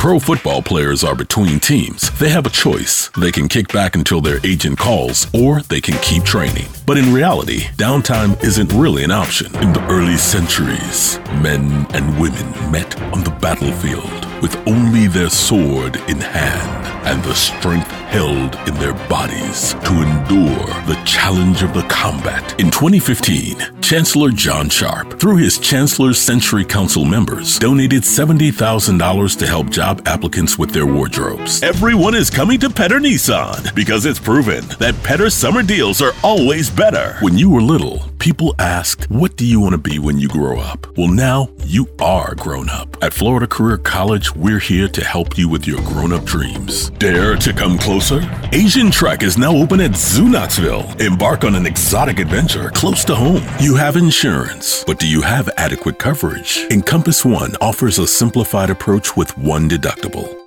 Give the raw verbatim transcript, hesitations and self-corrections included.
pro football players are between teams, they have a choice. They can kick back until their agent calls, or they can keep training. But in reality, downtime isn't really an option. In the early centuries, men and women met on the battlefield with only their sword in hand and the strength held in their bodies to endure the challenge of the combat. In twenty fifteen, Chancellor John Sharp, through his Chancellor's Century Council members, donated seventy thousand dollars to help job applicants with their wardrobes. Everyone is coming to Petter Nissan because it's proven that Petter summer deals are always better. When you were little, people asked, what do you want to be when you grow up? Well, now you are grown up. At Florida Career College, we're here to help you with your grown-up dreams. Dare to come closer? Asian Trek is now open at Zoo Knoxville. Embark on an exotic adventure close to home. You have insurance, but do you have adequate coverage? Encompass One offers a simplified approach with one deductible.